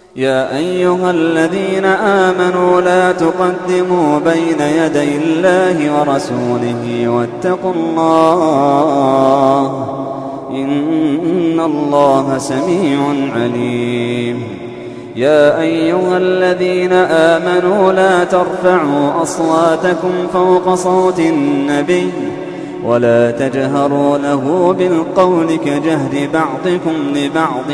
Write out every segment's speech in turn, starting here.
يا أيها الذين آمنوا لا تقدموا بين يدي الله ورسوله واتقوا الله إن الله سميع عليم. يا أيها الذين آمنوا لا ترفعوا أصواتكم فوق صوت النبي ولا تجهروا له بالقول كجهر بعضكم لبعض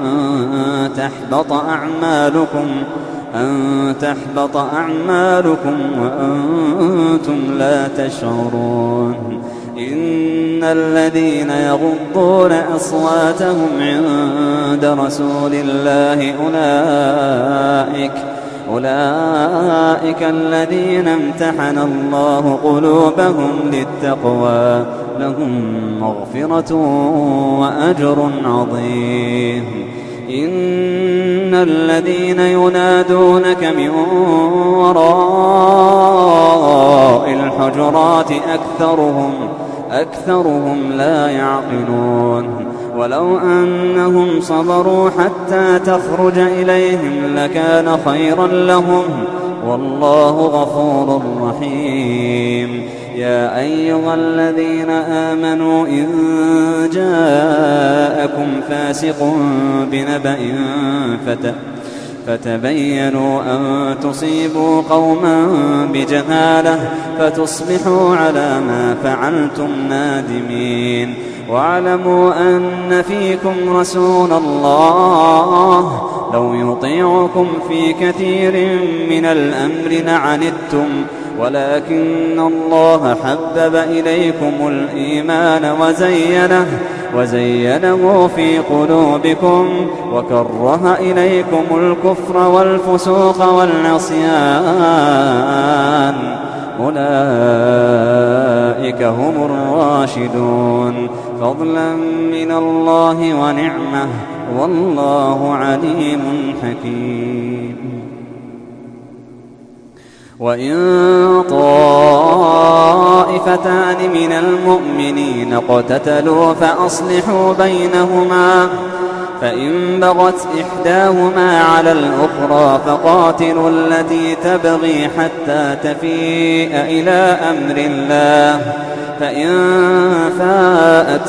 أن تحبط أعمالكم وأنتم لا تشعرون. إن الذين يغضون أصواتهم عند رسول الله أولئك الذين امتحن الله قلوبهم للتقوى لهم مغفرة وأجر عظيم. إن الذين ينادونك من وراء الحجرات أكثرهم لا يعقلون. ولو أنهم صبروا حتى تخرج إليهم لكان خيرا لهم والله غفور رحيم. يا أيها الذين آمنوا إن جاءكم فاسق بنبأ فتبينوا أن تصيبوا قوما بجهالة فتصبحوا على ما فعلتم نادمين. واعلموا أن فيكم رسول الله لو يطيعكم في كثير من الأمر لعنتم ولكن الله حبب إليكم الإيمان وزينه في قلوبكم وكره إليكم الكفر والفسوق والعصيان أولئك هم الراشدون فضلا من الله ونعمة والله عليم حكيم. وإن طائفتان من المؤمنين اقتتلوا فأصلحوا بينهما فإن بغت إحداهما على الأخرى فقاتلوا التي تبغي حتى تفيء إلى أمر الله فإن فاءت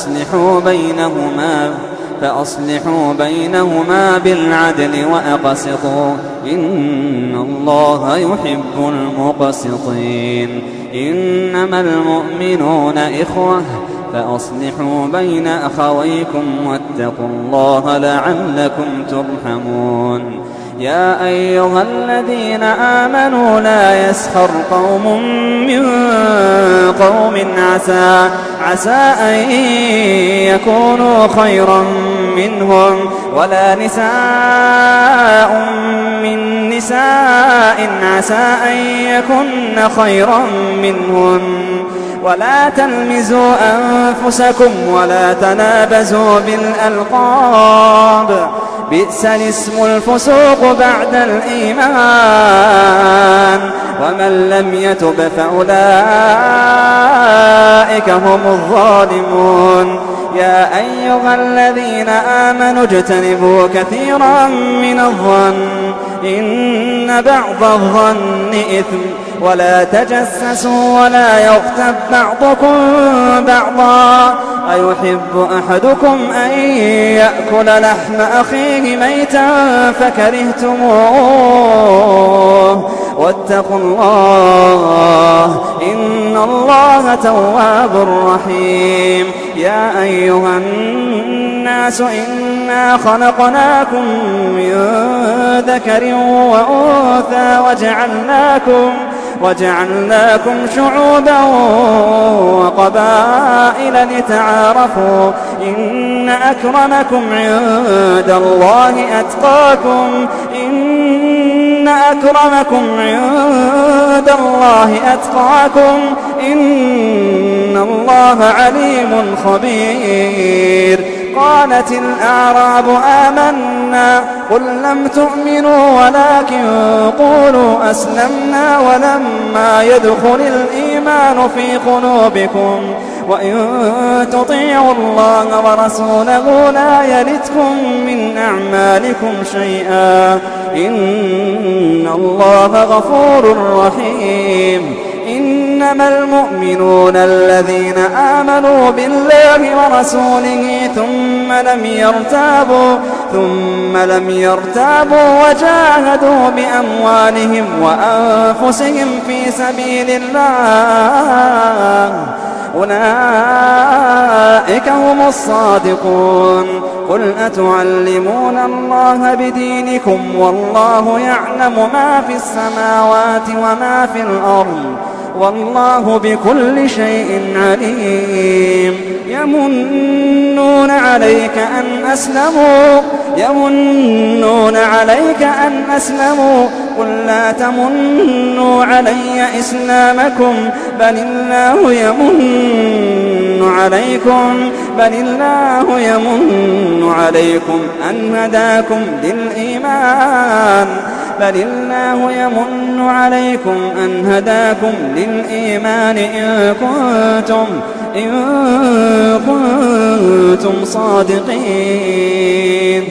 فأصلحوا بينهما بالعدل وأقسطوا إن الله يحب المقسطين. إنما المؤمنون إخوة فأصلحوا بين أخويكم واتقوا الله لعلكم ترحمون. يا أيها الذين آمنوا لا يسخر قوم من قوم عسى أن يكونوا خيرا منهم ولا نساء من نساء عسى أن يكن خيرا منهم ولا تلمزوا أنفسكم ولا تنابزوا بالألقاب بئس الاسم الفسوق بعد الإيمان ومن لم يتب فأولئك هم الظالمون. يا أيها الذين آمنوا اجتنبوا كثيرا من الظن إن بعض الظن إثم ولا تجسسوا ولا يغتب بعضكم بعضا أيحب أحدكم أن يأكل لحم أخيه ميتا فكرهتموه واتقوا الله إن الله تواب رحيم. يا أيها الناس إنا خلقناكم من ذكر وأنثى وجعلناكم شعوبا وقبائل لتعارفوا إن أكرمكم عند الله أتقاكم إن الله عليم خبير. قالت الأعراب آمنا قل لم تؤمنوا ولكن قولوا أسلمنا ولما يدخل الإيمان في قلوبكم وإن تطيعوا الله ورسوله لا يلتكم من أعمالكم شيئا إن الله غفور رحيم. إنما المؤمنون الذين آمنوا بالله ورسوله ثم لم يرتابوا وجاهدوا بأموالهم وأنفسهم في سبيل الله أولئك هم الصادقون. قل أتعلمون الله بدينكم والله يعلم ما في السماوات وما في الأرض والله بكل شيء عليم. يمنون عليك أن أسلموا قل لا تمنوا علي إسلامكم بل الله يمن عليكم أن هداكم للإيمان إن كنتم صادقين.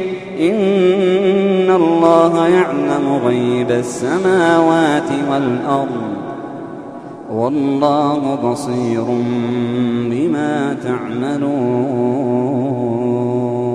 إن الله يعلم غيب السماوات والأرض والله بصير بما تعملون.